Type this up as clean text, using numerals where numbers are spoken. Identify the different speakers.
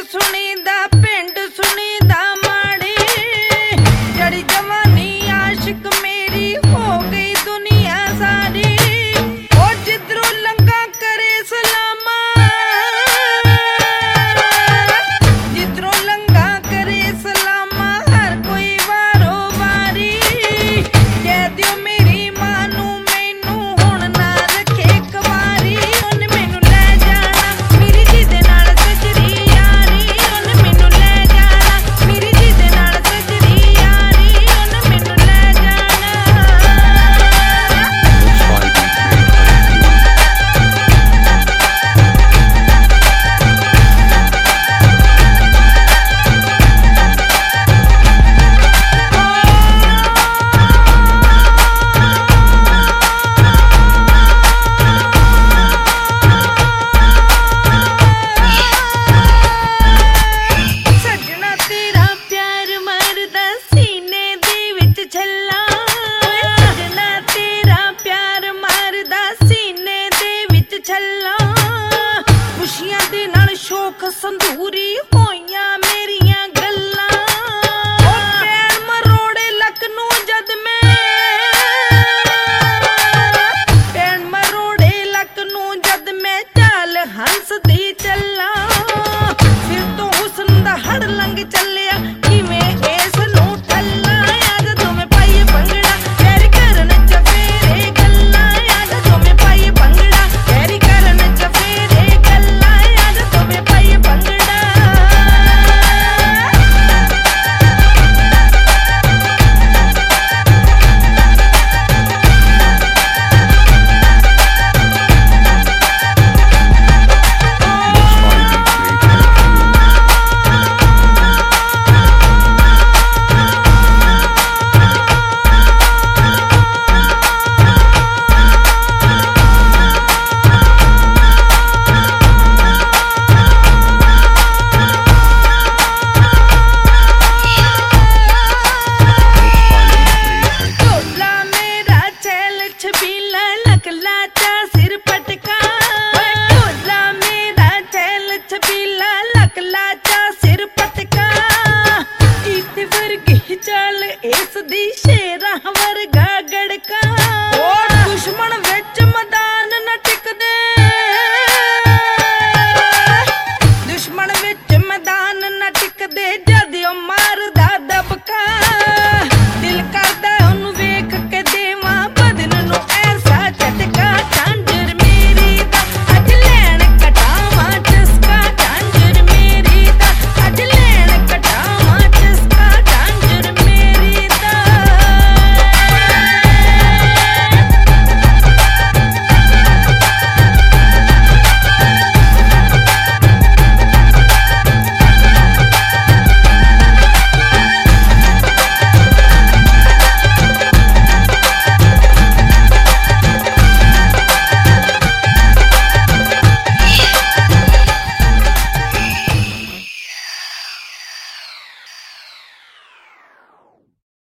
Speaker 1: ਸੁਣੀਦਾ ਪਿੰਡ ਸੁਣੀਦਾ ਮਾੜੀ ਜੜੀ ਜਵਾਨੀ ਆਸ਼ਿਕ ਮੇਰੀ ਹੋ ਗਈ ਦੁਨੀਆ ਸਾਰੀ ਉਹ ਜਿੱਧਰੋਂ ਲੰਗਾ ਕਰੇ ਸਲਾਮਾ ਜਿੱਧਰੋਂ ਲੰਗਾ ਕਰੇ ਸਲਾਮਾ ਹਰ ਕੋਈ ਵਾਰੋ ਵਾਰੀ ਕਹਿ ਦਿਓ ਮੇਰੀ ਮਾਂ ਨੂੰ ਮੈਨੂੰ ਹੁਣ ਨਾ ਰੱਖੇ ਕੁਵਾਰੀ ਉਹਨੇ ਮੈਨੂੰ ਲੈ ਜਾਣਾ ਮੇਰੀ ਜੀ ਦੇ ਨਾਲ ਸਜਰੀ ਯਾਰੀ ਉਹਨੇ ਮੈਨੂੰ ਲੈ ਜਾਣਾ ਮੇਰੀ ਜੀ ਦੇ ਨਾਲ ਸਜਰੀ ਯਾਰੀ ਉਹਨੇ ਮੈਨੂੰ ਲੈ ਜਾਣਾ ਸੱਜਣਾ ਤੇਰਾ ਪਿਆਰ ਮਰਦਾ ਸੀਨੇ ਦੇ ਵਿੱਚ ਛੱਲਾ ਸੱਜਣਾ ਤੇਰਾ ਪਿਆਰ ਮਰਦਾ ਸੀਨੇ ਦੇ ਵਿੱਚ ਛੱਲਾ ਖੁਸ਼ੀਆਂ ਦੇ ਨਾਲ ਸ਼ੌਕ ਸੰਧੂਰੀ ਹੋਈਆਂ ਮੇਰੀਆਂ ਗੱਲਾਂ ਉਹ ਪੈਰ ਮਰੋੜੇ ਲੱਕ ਨੂੰ ਜਦ ਮੈਂ ਪੈਰ ਮਰੋੜੇ ਲੱਕ ਨੂੰ ਜਦ ਮੈਂ ਚਾਲ ਹੰਸਦੀ ਚੱਲਾਂ ਫਿਰ ਤੋਂ ਹੁਸਨ ਦਾ ਹੜ ਲੰਘ ਚੱਲਿਆ ਕਿਵੇਂ ਇਸ ਨੂੰ ਠੱਲਾ ਯਾਦ ਦੋਵੇਂ ਪਾਈਏ ਭੰਗੜਾ ਪੈਰ ਕਰਨ ਚਫੇਰੇ ਗੱਲਾਂ ਯਾਦ ਦੋਵੇਂ ਪਾਈਏ ਭੰਗੜਾ ਪੈਰ ਕਰਨ ਚਫੇਰੇ ਗੱਲਾਂ ਯਾਦ ਦੋਵੇਂ ਪਾਈਏ ਭੰਗੜਾ ਢੋਲਾ ਮੇਰਾ ਚੈਲ ਛਬੀਲਾ ਲਕਲਾ ਚਾ ਸਿਰ ਪਟਕਾ ਢੋਲਾ ਮੇਰਾ ਚੈਲ ਛਬੀਲਾ ਲਕਲਾ ਚਾ ਸਿਰ ਪਟਕਾ ਇੱਥੇ ਵਰਗੀ ਚਾਲ ਇਸ ਦੀ ਸ਼ੇਰਾਂ ਵਰਗਾ ਗੜਕਾ